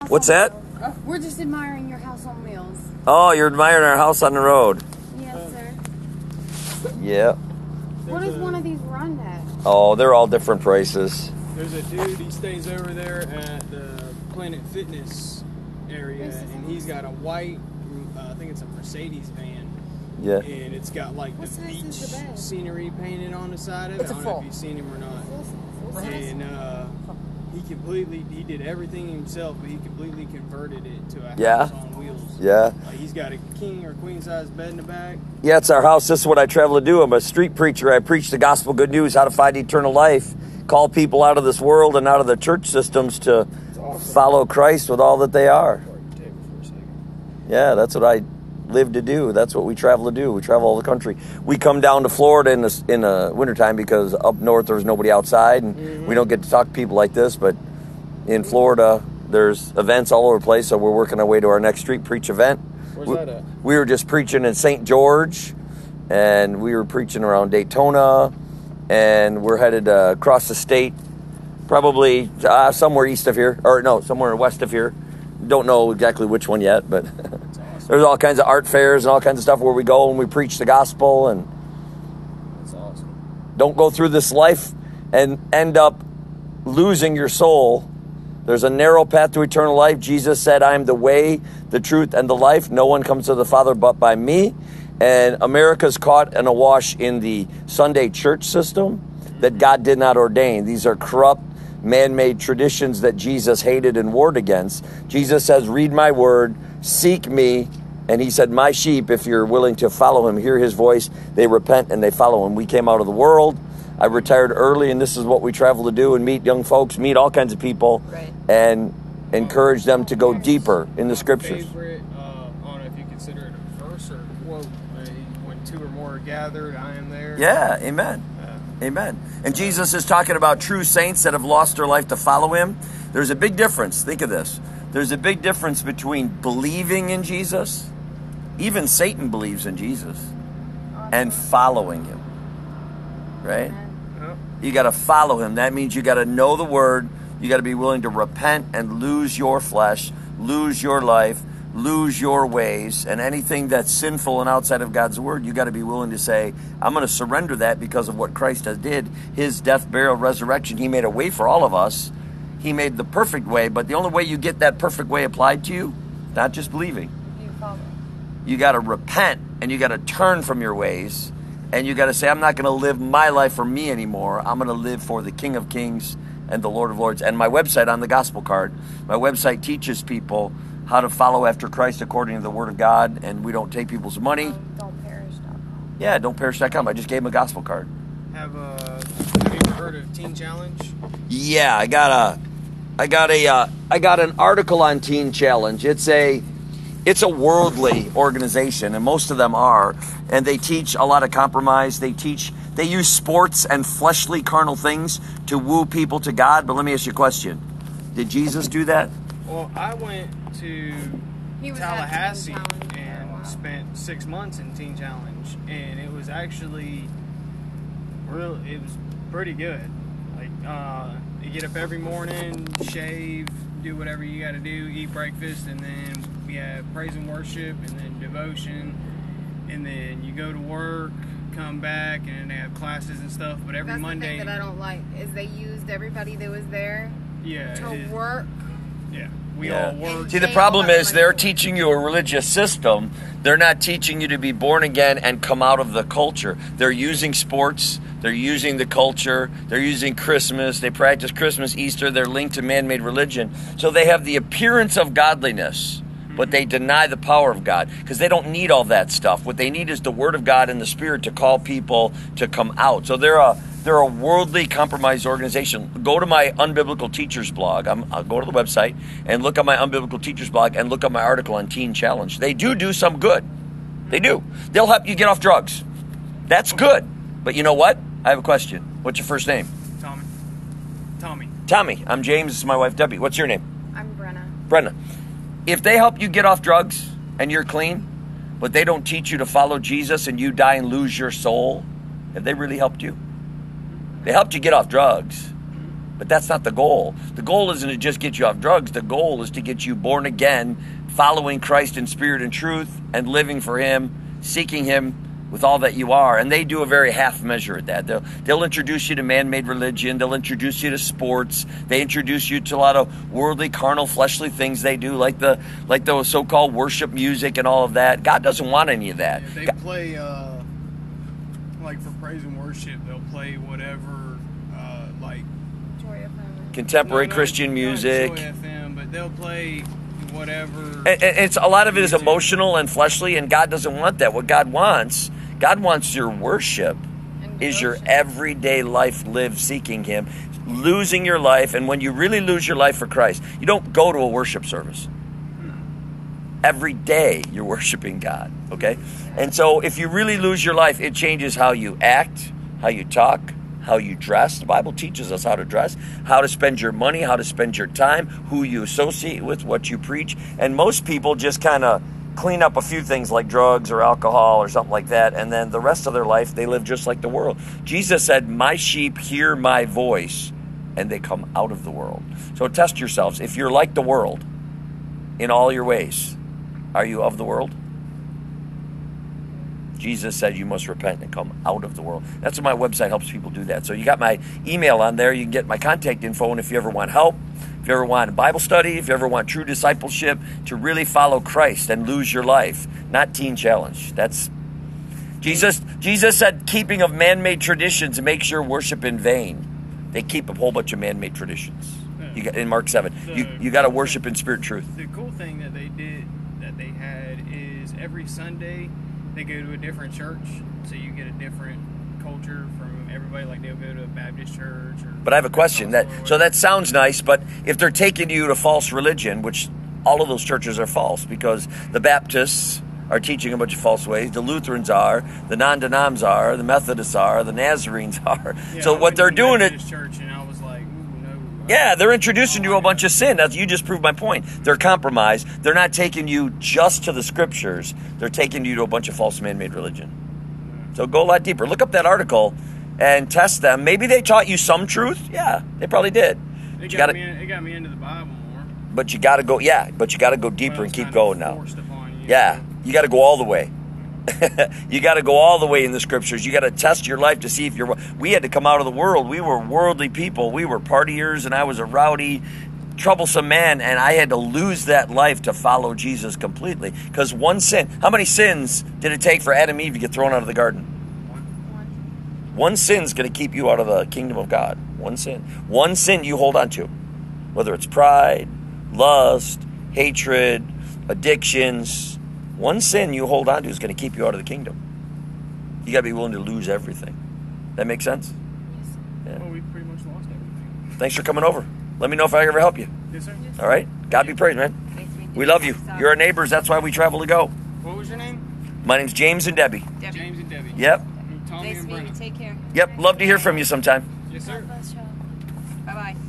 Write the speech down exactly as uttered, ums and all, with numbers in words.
What's that? We're just admiring your house on wheels. Oh, you're admiring our house on the road. Yes, sir. Yeah. What does one of these run at? Oh, they're all different prices. There's a dude, he stays over there at the Planet Fitness area, and he's got a white, uh, I think it's a Mercedes van. Yeah. And it's got like What the size beach is the bed? scenery painted on the side of it. It's a I don't know full. if you've seen him or not. Full size. And uh, he completely, he did everything himself, but he completely converted it to a Yeah. house on wheels. Yeah. Like he's got a king or queen size bed in the back. Yeah, it's our house. This is what I travel to do. I'm a street preacher. I preach the gospel good news, how to find eternal life, call people out of this world and out of the church systems to follow Christ with all that they are. Yeah, that's what I live to do. That's what we travel to do. We travel all the country. We come down to Florida in the, in the wintertime because up north there's nobody outside, and mm-hmm. we don't get to talk to people like this. But in Florida, there's events all over the place, so we're working our way to our next street preach event. Where's we, that at? We were just preaching in Saint George, and we were preaching around Daytona, and we're headed uh, across the state, probably uh, somewhere east of here, or no, somewhere west of here. Don't know exactly which one yet, but Awesome. There's all kinds of art fairs and all kinds of stuff where we go and we preach the gospel. And That's awesome. don't go through this life and end up losing your soul. There's a narrow path to eternal life. Jesus said, I am the way, the truth, and the life. No one comes to the Father but by me. And America's caught and awash in the Sunday church system that God did not ordain. These are corrupt, man-made traditions that Jesus hated and warred against. Jesus says, read my word, seek me. And he said, my sheep, if you're willing to follow him, hear his voice, they repent and they follow him. We came out of the world. I retired early, and this is what we travel to do, and meet young folks, meet all kinds of people, right. and encourage them to go deeper in the scriptures. Favorite, uh, I don't know if you consider it a verse or a quote, uh, when two or more are gathered, I am there. Yeah, amen. Uh, Amen. And Jesus is talking about true saints that have lost their life to follow him. There's a big difference. Think of this. There's a big difference between believing in Jesus, even Satan believes in Jesus, and following him. Right? You got to follow him. That means you got to know the word. You got to be willing to repent and lose your flesh, lose your life, lose your ways, and anything that's sinful and outside of God's word, you got to be willing to say, I'm going to surrender that because of what Christ has did, his death, burial, resurrection. He made a way for all of us. He made the perfect way, but the only way you get that perfect way applied to you, not just believing. You follow. You got to repent, and you got to turn from your ways, and you got to say, I'm not going to live my life for me anymore. I'm going to live for the King of Kings and the Lord of Lords. And my website on the gospel card, my website teaches people how to follow after Christ according to the word of God, and we don't take people's money. Um, don't perish dot com. Yeah, don't perish dot com. I just gave him a gospel card. Have, uh, have you ever heard of Teen Challenge? Yeah, I got a, I got a, uh, I got an article on Teen Challenge. It's a, it's a worldly organization, and most of them are, and they teach a lot of compromise. They teach, they use sports and fleshly carnal things to woo people to God. But let me ask you a question: did Jesus do that? Well, I went to He was at Tallahassee Teen Challenge for a and while. spent six months in Teen Challenge, and it was actually real. It was pretty good. Like, uh, you get up every morning, shave, do whatever you got to do, eat breakfast, and then we have praise and worship, and then devotion, and then you go to work, come back, and they have classes and stuff. But every That's Monday, the thing that I don't like is they used everybody that was there yeah, to it- work. yeah, we Yeah. all work. See, the They problem all have is they're money. teaching you a religious system. They're not teaching you to be born again and come out of the culture. They're using sports. They're using the culture. They're using Christmas. They practice Christmas, Easter. They're linked to man-made religion. So they have the appearance of godliness, but they deny the power of God because they don't need all that stuff. What they need is the Word of God and the Spirit to call people to come out. So they're a they're a worldly compromised organization. Go to my Unbiblical Teachers blog. I'm, I'll go to the website and look at my Unbiblical Teachers blog and look at my article on Teen Challenge. They do do some good. They do. They'll help you get off drugs. That's good. But you know what? I have a question. What's your first name? Tommy. Tommy. Tommy. I'm James. This is my wife, Debbie. What's your name? I'm Brenna. Brenda. If they help you get off drugs and you're clean, but they don't teach you to follow Jesus and you die and lose your soul, have they really helped you? They helped you get off drugs. But that's not the goal. The goal isn't to just get you off drugs. The goal is to get you born again, following Christ in spirit and truth, and living for Him, seeking Him with all that you are. And they do a very half measure at that. They'll, they'll introduce you to man-made religion. They'll introduce you to sports. They introduce you to a lot of worldly, carnal, fleshly things they do, like the like the so-called worship music and all of that. God doesn't want any of that. If they God, play, uh, like for praise and worship, they'll play whatever, uh, like Joy F M. contemporary no, no, Christian not music. Joy F M, but they'll play whatever. And- and It's a lot of it is emotional and fleshly, and God doesn't want that. What God wants, God wants your worship. And Is your devotion. everyday life lived seeking Him, losing your life. And when you really lose your life for Christ, you don't go to a worship service. Every day you're worshiping God, okay? And so if you really lose your life, it changes how you act, how you talk, how you dress. The Bible teaches us how to dress, how to spend your money, how to spend your time, who you associate with, what you preach. And most people just kind of clean up a few things like drugs or alcohol or something like that, and then the rest of their life they live just like the world. Jesus said, "My sheep hear my voice and they come out of the world." So test yourselves. If you're like the world in all your ways, are you of the world? Jesus said you must repent and come out of the world. That's what my website helps people do that. So you got my email on there. You can get my contact info, and if you ever want help, if you ever want Bible study, if you ever want true discipleship to really follow Christ and lose your life, not Teen Challenge. That's Jesus. Jesus said, keeping of man-made traditions makes your worship in vain. They keep a whole bunch of man-made traditions. You got, in Mark seven, you you got to worship in spirit and truth. The cool thing that they did, that they had, is every Sunday they go to a different church, so you get a different culture from everybody. Like they'll go to a Baptist church. Or But I have a question. That so that sounds nice, but if they're taking you to false religion, which all of those churches are false, because the Baptists are teaching a bunch of false ways, the Lutherans are, the non-denoms are, the Methodists are, the Nazarenes are. Yeah, So I what went they're to doing it. Baptist church, and I was like, ooh, no. Yeah, they're introducing you to a bunch of sin. That's, you just proved my point. They're compromised. They're not taking you just to the scriptures. They're taking you to a bunch of false man-made religion. So go a lot deeper. Look up that article and test them. Maybe they taught you some truth. Yeah, they probably did. It But got, you gotta, me, in- it got me into the Bible more. but you got to go. Yeah, but you got to go When deeper I and was keep kind of going now. forced upon you, Yeah, you got to go all the way. You got to go all the way in the scriptures. You got to test your life to see if you're. We had to come out of the world. We were worldly people. We were partiers, and I was a rowdy, troublesome man, and I had to lose that life to follow Jesus completely. Because one sin. How many sins did it take for Adam and Eve to get thrown out of the garden? One. One sin's going to keep you out of the kingdom of God. One sin. One sin you hold on to. Whether it's pride, lust, hatred, addictions. One sin you hold on to is going to keep you out of the kingdom. You got to be willing to lose everything. That makes sense? Yeah. Well, we pretty much lost everything. Thanks for coming over. Let me know if I ever help you. Yes, sir. All right? God be praised, man. Nice to meet We love you. You're our neighbors. That's why we travel to go. What was your name? My name's James and Debbie. Debbie. James and Debbie. Yep. And Tommy Nice and to meet you. Brennan. Take care. Yep. Love to hear from you sometime. Yes, sir. Bye bye.